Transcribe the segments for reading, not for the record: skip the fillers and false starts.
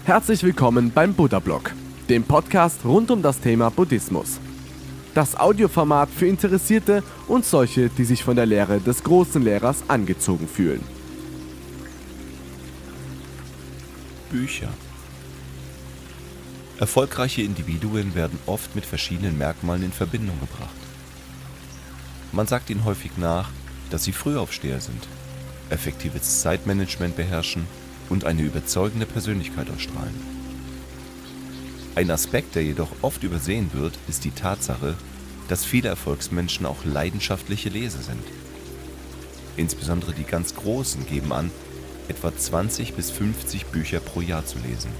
Herzlich willkommen beim Buddha-Blog, dem Podcast rund um das Thema Buddhismus. Das Audioformat für Interessierte und solche, die sich von der Lehre des großen Lehrers angezogen fühlen. Bücher. Erfolgreiche Individuen werden oft mit verschiedenen Merkmalen in Verbindung gebracht. Man sagt ihnen häufig nach, dass sie Frühaufsteher sind, effektives Zeitmanagement beherrschen und eine überzeugende Persönlichkeit ausstrahlen. Ein Aspekt, der jedoch oft übersehen wird, ist die Tatsache, dass viele Erfolgsmenschen auch leidenschaftliche Leser sind. Insbesondere die ganz Großen geben an, etwa 20 bis 50 Bücher pro Jahr zu lesen.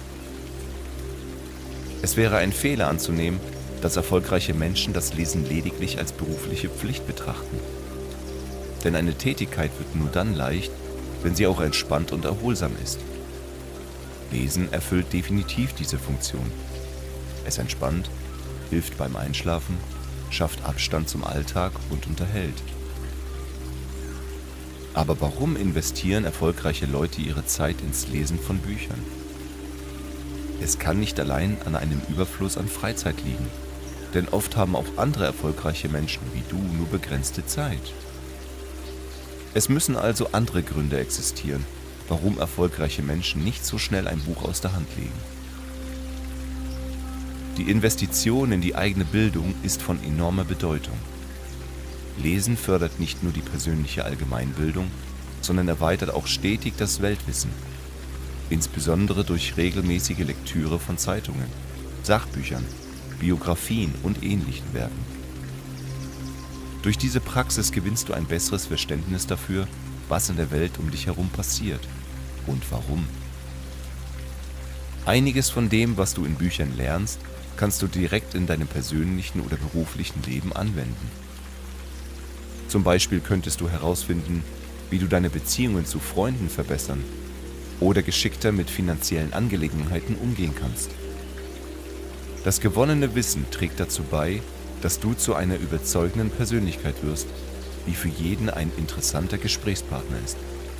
Es wäre ein Fehler anzunehmen, dass erfolgreiche Menschen das Lesen lediglich als berufliche Pflicht betrachten. Denn eine Tätigkeit wird nur dann leicht, wenn sie auch entspannt und erholsam ist. Lesen erfüllt definitiv diese Funktion. Es entspannt, hilft beim Einschlafen, schafft Abstand zum Alltag und unterhält. Aber warum investieren erfolgreiche Leute ihre Zeit ins Lesen von Büchern? Es kann nicht allein an einem Überfluss an Freizeit liegen, denn oft haben auch andere erfolgreiche Menschen wie du nur begrenzte Zeit. Es müssen also andere Gründe existieren, warum erfolgreiche Menschen nicht so schnell ein Buch aus der Hand legen. Die Investition in die eigene Bildung ist von enormer Bedeutung. Lesen fördert nicht nur die persönliche Allgemeinbildung, sondern erweitert auch stetig das Weltwissen, insbesondere durch regelmäßige Lektüre von Zeitungen, Sachbüchern, Biografien und ähnlichen Werken. Durch diese Praxis gewinnst du ein besseres Verständnis dafür, was in der Welt um dich herum passiert und warum. Einiges von dem, was du in Büchern lernst, kannst du direkt in deinem persönlichen oder beruflichen Leben anwenden. Zum Beispiel könntest du herausfinden, wie du deine Beziehungen zu Freunden verbessern oder geschickter mit finanziellen Angelegenheiten umgehen kannst. Das gewonnene Wissen trägt dazu bei, dass du zu einer überzeugenden Persönlichkeit wirst, die für jeden ein interessanter Gesprächspartner ist.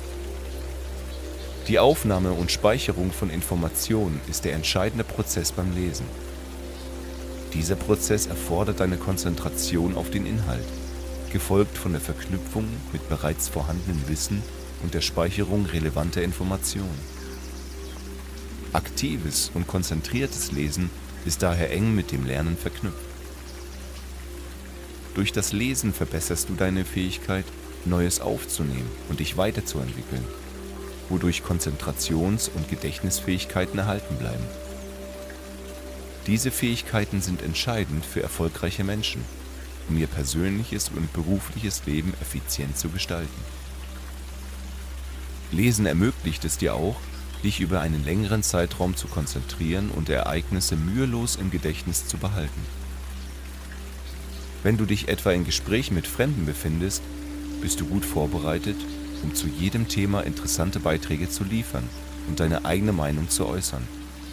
Die Aufnahme und Speicherung von Informationen ist der entscheidende Prozess beim Lesen. Dieser Prozess erfordert eine Konzentration auf den Inhalt, gefolgt von der Verknüpfung mit bereits vorhandenem Wissen und der Speicherung relevanter Informationen. Aktives und konzentriertes Lesen ist daher eng mit dem Lernen verknüpft. Durch das Lesen verbesserst du deine Fähigkeit, Neues aufzunehmen und dich weiterzuentwickeln, wodurch Konzentrations- und Gedächtnisfähigkeiten erhalten bleiben. Diese Fähigkeiten sind entscheidend für erfolgreiche Menschen, um ihr persönliches und berufliches Leben effizient zu gestalten. Lesen ermöglicht es dir auch, dich über einen längeren Zeitraum zu konzentrieren und Ereignisse mühelos im Gedächtnis zu behalten. Wenn du dich etwa in Gesprächen mit Fremden befindest, bist du gut vorbereitet, um zu jedem Thema interessante Beiträge zu liefern und deine eigene Meinung zu äußern.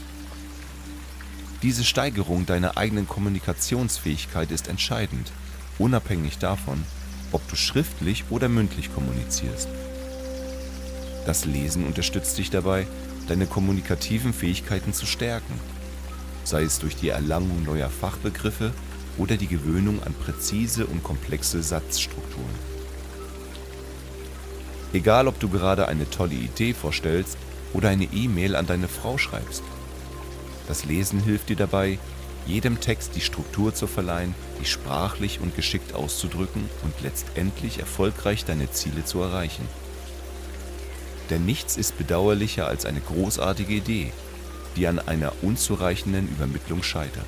Diese Steigerung deiner eigenen Kommunikationsfähigkeit ist entscheidend, unabhängig davon, ob du schriftlich oder mündlich kommunizierst. Das Lesen unterstützt dich dabei, deine kommunikativen Fähigkeiten zu stärken, sei es durch die Erlangung neuer Fachbegriffe oder die Gewöhnung an präzise und komplexe Satzstrukturen. Egal, ob du gerade eine tolle Idee vorstellst oder eine E-Mail an deine Frau schreibst. Das Lesen hilft dir dabei, jedem Text die Struktur zu verleihen, dich sprachlich und geschickt auszudrücken und letztendlich erfolgreich deine Ziele zu erreichen. Denn nichts ist bedauerlicher als eine großartige Idee, die an einer unzureichenden Übermittlung scheitert.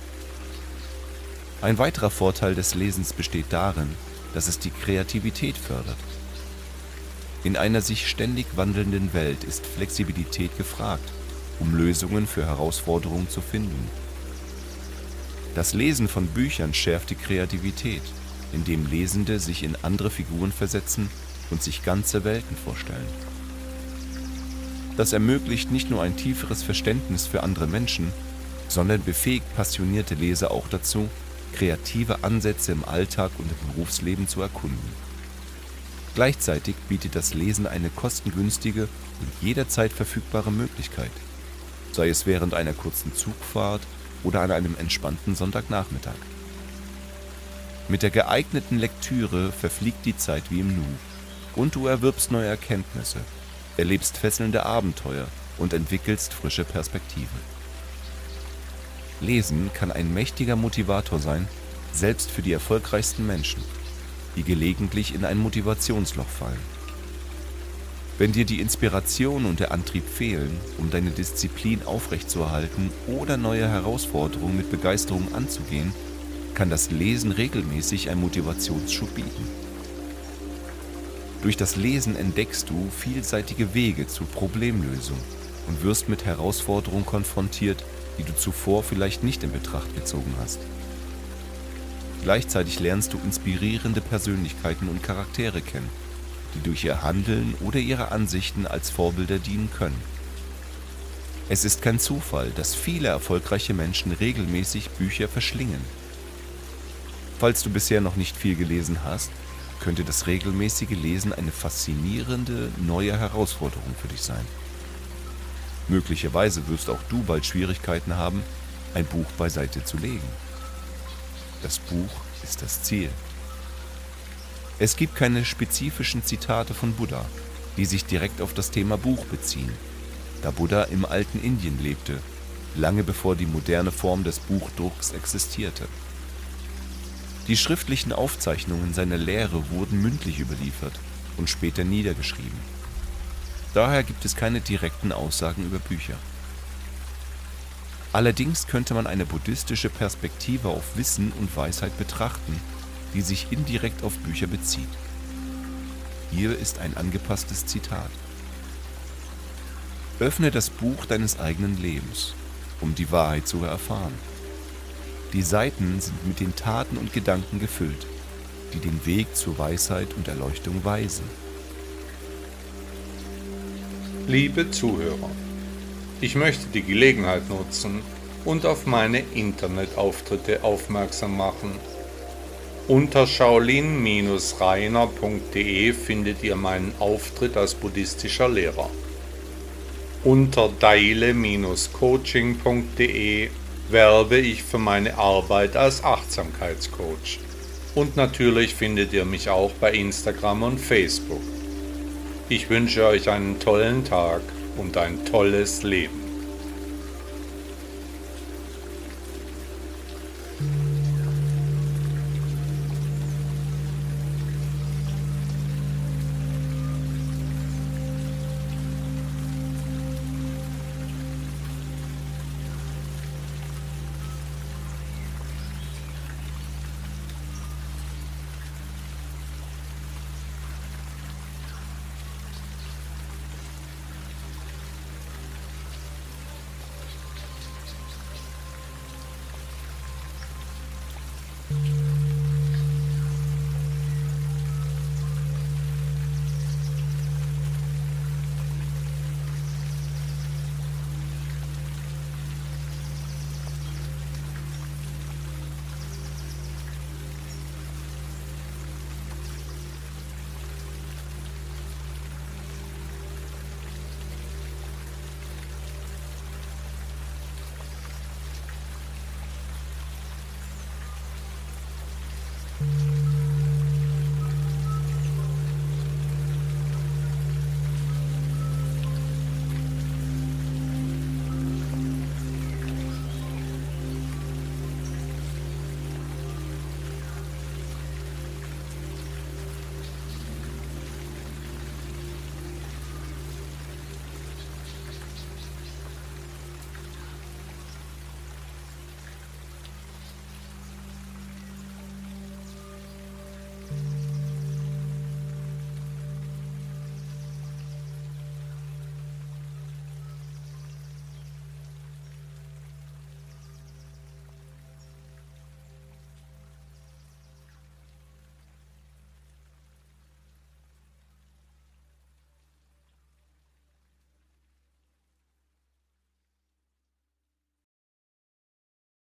Ein weiterer Vorteil des Lesens besteht darin, dass es die Kreativität fördert. In einer sich ständig wandelnden Welt ist Flexibilität gefragt, um Lösungen für Herausforderungen zu finden. Das Lesen von Büchern schärft die Kreativität, indem Lesende sich in andere Figuren versetzen und sich ganze Welten vorstellen. Das ermöglicht nicht nur ein tieferes Verständnis für andere Menschen, sondern befähigt passionierte Leser auch dazu, kreative Ansätze im Alltag und im Berufsleben zu erkunden. Gleichzeitig bietet das Lesen eine kostengünstige und jederzeit verfügbare Möglichkeit, sei es während einer kurzen Zugfahrt oder an einem entspannten Sonntagnachmittag. Mit der geeigneten Lektüre verfliegt die Zeit wie im Nu und du erwirbst neue Erkenntnisse, erlebst fesselnde Abenteuer und entwickelst frische Perspektive. Lesen kann ein mächtiger Motivator sein, selbst für die erfolgreichsten Menschen, die gelegentlich in ein Motivationsloch fallen. Wenn dir die Inspiration und der Antrieb fehlen, um deine Disziplin aufrechtzuerhalten oder neue Herausforderungen mit Begeisterung anzugehen, kann das Lesen regelmäßig einen Motivationsschub bieten. Durch das Lesen entdeckst du vielseitige Wege zur Problemlösung und wirst mit Herausforderungen konfrontiert, die du zuvor vielleicht nicht in Betracht gezogen hast. Gleichzeitig lernst du inspirierende Persönlichkeiten und Charaktere kennen, die durch ihr Handeln oder ihre Ansichten als Vorbilder dienen können. Es ist kein Zufall, dass viele erfolgreiche Menschen regelmäßig Bücher verschlingen. Falls du bisher noch nicht viel gelesen hast, könnte das regelmäßige Lesen eine faszinierende neue Herausforderung für dich sein. Möglicherweise wirst auch du bald Schwierigkeiten haben, ein Buch beiseite zu legen. Das Buch ist das Ziel. Es gibt keine spezifischen Zitate von Buddha, die sich direkt auf das Thema Buch beziehen, da Buddha im alten Indien lebte, lange bevor die moderne Form des Buchdrucks existierte. Die schriftlichen Aufzeichnungen seiner Lehre wurden mündlich überliefert und später niedergeschrieben. Daher gibt es keine direkten Aussagen über Bücher. Allerdings könnte man eine buddhistische Perspektive auf Wissen und Weisheit betrachten, die sich indirekt auf Bücher bezieht. Hier ist ein angepasstes Zitat. Öffne das Buch deines eigenen Lebens, um die Wahrheit zu erfahren. Die Seiten sind mit den Taten und Gedanken gefüllt, die den Weg zur Weisheit und Erleuchtung weisen. Liebe Zuhörer, ich möchte die Gelegenheit nutzen und auf meine Internetauftritte aufmerksam machen. Unter shaolin-reiner.de findet ihr meinen Auftritt als buddhistischer Lehrer. Unter daile-coaching.de werbe ich für meine Arbeit als Achtsamkeitscoach. Und natürlich findet ihr mich auch bei Instagram und Facebook. Ich wünsche euch einen tollen Tag und ein tolles Leben.